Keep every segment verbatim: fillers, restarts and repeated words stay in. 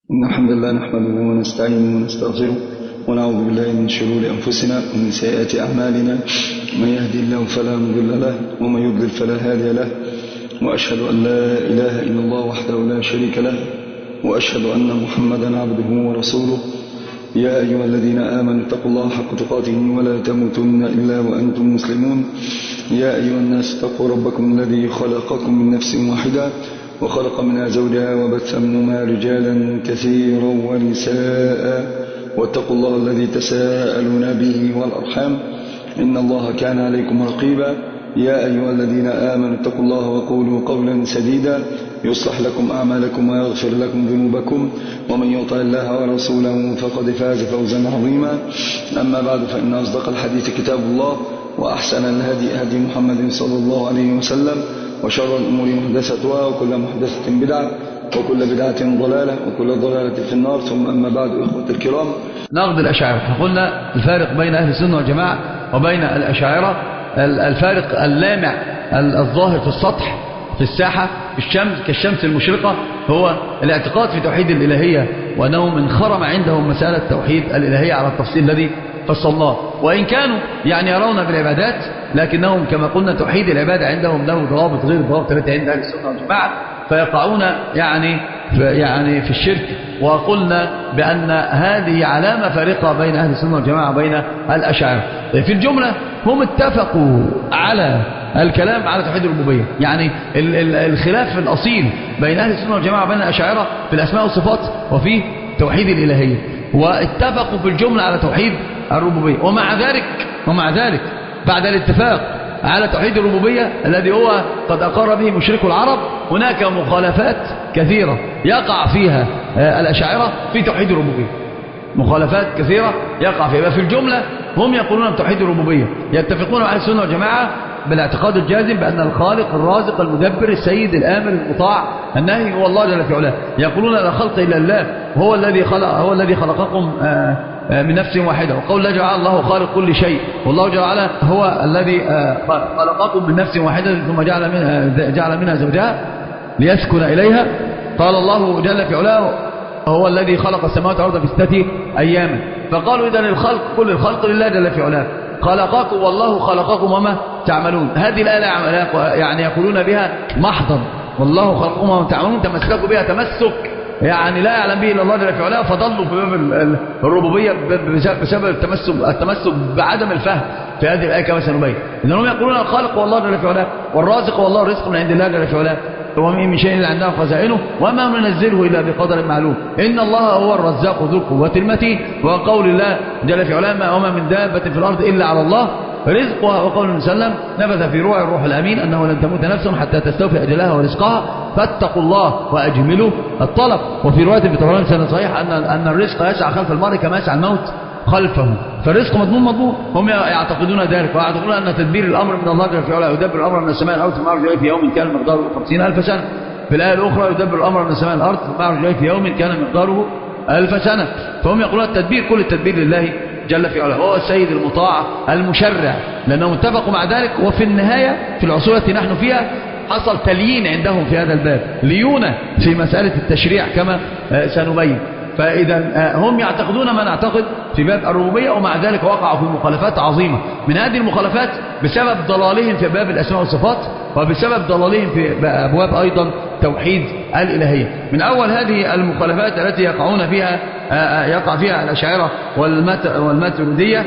إن الحمد لله نحمده ونستعينه ونستغفره ونعوذ بالله من شرور أنفسنا ومن سيئات أعمالنا. من يهدي الله فلا مضل له ومن يضلل فلا هادي له، وأشهد أن لا إله إلا الله وحده لا شريك له، وأشهد أن محمدا عبده ورسوله. يا أيها الذين آمنوا اتقوا الله حق تقاته ولا تموتن إلا وأنتم مسلمون. يا أيها الناس اتقوا ربكم الذي خلقكم من نفس واحدة وخلق منها زوجها وبث منهما رجالا كثيرا ونساء، واتقوا الله الذي تساءلون به والأرحام إن الله كان عليكم رقيبا. يا أيها الذين آمنوا اتقوا الله وقولوا قولا سديدا يصلح لكم أعمالكم ويغفر لكم ذنوبكم، ومن يطع الله ورسوله فقد فاز فوزا عظيما. أما بعد، فإن أصدق الحديث كتاب الله، وأحسن الهدي هدي محمد صلى الله عليه وسلم، وشر الأمور محدثتها، وكل محدثة بدعة، وكل بدعة ضلالة، وكل ضلالة في النار. ثم أما بعد، إخوة الكرام، نقد الأشاعرة. فقلنا الفارق بين أهل السنة والجماعة وبين الأشاعرة الفارق اللامع الظاهر في السطح في الساحة الشمس كالشمس المشرقة هو الاعتقاد في توحيد الإلهية، وأنهم انخرم عندهم مسألة توحيد الإلهية على التفصيل الذي فصلناه. وإن كانوا يعني يرون بالعبادات، لكنهم كما قلنا توحيد العبادة عندهم له ضوابط غير الضوابط التي عند أهل السنة والجماعة، فيقعون يعني يعني في الشرك. وقلنا بأن هذه علامة فارقة بين أهل السنة والجماعة وبين الأشاعرة. في الجملة هم اتفقوا على الكلام على توحيد الربوبية، يعني الخلاف الأصيل بين أهل السنة والجماعة وبين الأشاعرة في الأسماء والصفات وفي توحيد الإلهية، واتفقوا في الجملة على توحيد الربوبية. ومع ذلك ومع ذلك بعد الاتفاق على توحيد الربوبية الذي هو قد أقر به مشركو العرب، هناك مخالفات كثيرة يقع فيها الأشاعرة في توحيد الربوبية، مخالفات كثيرة يقع فيها. في الجملة هم يقولون بتوحيد الربوبية، يتفقون مع السنة والجماعة بالاعتقاد الجازم بأن الخالق الرازق المدبر السيد الآمر المطاع النهي هو الله جل في علاه. يقولون لا خلق إلا الله، هو الذي خلق هو الذي خلقكم من نفس واحدة. وقول لا جعل الله خالق كل شيء، والله جل وعلا هو الذي خلقكم من نفس واحدة ثم جعل منها جعل منها زوجها ليسكن إليها. قال الله جل في علاه هو الذي خلق السماوات والأرض في ستة أيام. فقالوا إذن الخلق كل الخلق لله جل في علاه، خلقكم والله خلقكم وما تعملون. هذه الآية يعني يقولون بها محضا والله خلقكم وما تعملون، تمسكوا بها تمسك يعني لا يعلم به إلا الله جل في علاه، فضلوا في باب الربوبية بسبب التمسك التمسك بعدم الفهم في هذه الآية كما سنبين. إنهم يقولون الخالق والله جل في علاه، والرازق والله الرزق من عند الله جل في علاه، وما من شيء إلا عندنا خزائنه وما ننزله إلا بقدر معلوم، إن الله هو الرزاق ذو القوة المتين. وقول الله جل في علاه وما من دابة في الأرض إلا على الله رزقها. وقول النبي صلى الله عليه وسلم نبذ في روع الروح الأمين أنه لن تموت نفس حتى تستوفي أجلها ورزقها فاتقوا الله وأجملوا الطلب. وفي رواية في طبراني سنة صحيح أن أن الرزق يسعى خلف المرء كما يسعى الموت خلفه، فالرزق مضمون مضمون. هم يعتقدون ذلك، ويعتقدون أن تدبير الأمر من الله جل في علاه، يدبر الأمر من السماء الأرض ثم يعرج إليه في يوم كان مقداره خمسين ألف سنة. في الآية الأخرى يدبر الأمر من السماء الأرض ثم يعرج إليه في يوم كان مقداره ألف سنة. فهم يقولون التدبير كل التدبير لله جل في علاه، هو السيد المطاع المشرع، لأنهم اتفقوا مع ذلك. وفي النهاية في العصور التي نحن فيها حصل تليين عندهم في هذا الباب، ليونة في مسألة التشريع كما سنبين. فإذا هم يعتقدون ما نعتقد في باب الربوبية، ومع ذلك وقعوا في مخالفات عظيمة. من هذه المخالفات بسبب ضلالهم في باب الأسماء والصفات، وبسبب ضلالهم في أبواب أيضا توحيد الإلهية. من أول هذه المخالفات التي يقعون فيها يقع فيها الأشاعرة والماتريدية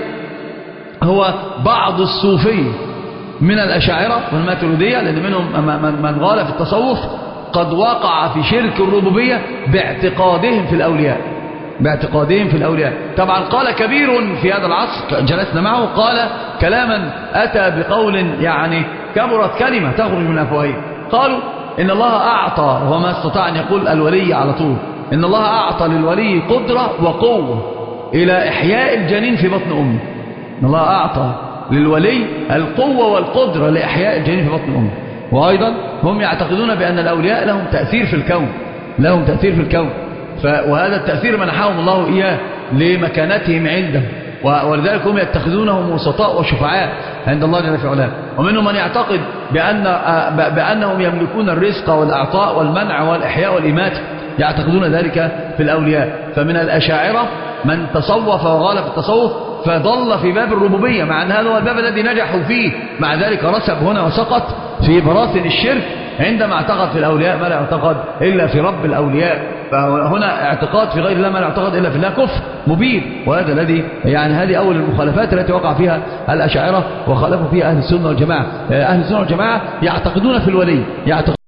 هو بعض الصوفية من الأشاعرة والماتريدية، لأن منهم من غال في التصوف قد وقع في شرك الربوبية باعتقادهم في الأولياء باعتقادهم في الأولياء. طبعا قال كبير في هذا العصر جلسنا معه، قال كلاما أتى بقول يعني كبرت كلمة تخرج من أفواههم. قالوا إن الله أعطى، وما استطاع أن يقول الولي على طول، إن الله أعطى للولي قدرة وقوة إلى إحياء الجنين في بطن أمه. إن الله أعطى للولي القوة والقدرة لإحياء الجنين في بطن أمه. وأيضا هم يعتقدون بأن الأولياء لهم تأثير في الكون لهم تأثير في الكون وهذا التأثير منحهم الله إياه لمكانتهم عنده، ولذلك هم يتخذونهم وسطاء وشفعاء عند الله جل في علاه. ومنهم من يعتقد بأن بأنهم يملكون الرزق والأعطاء والمنع والإحياء والإماتة، يعتقدون ذلك في الأولياء. فمن الأشاعرة من تصوف وغال في التصوف فضل في باب الربوبية، مع أن هذا هو الباب الذي نجحوا فيه، مع ذلك رسب هنا وسقط في براثن الشرك عندما اعتقد في الأولياء ما لا اعتقد إلا في رب الأولياء. فهنا اعتقاد في غير الله ما لا اعتقد إلا في الله كفر مبين. وهذا الذي يعني هذه أول المخالفات التي وقع فيها الأشاعرة وخالفوا فيها أهل السنة والجماعة. أهل السنة والجماعة يعتقدون في الولي، يعتقدون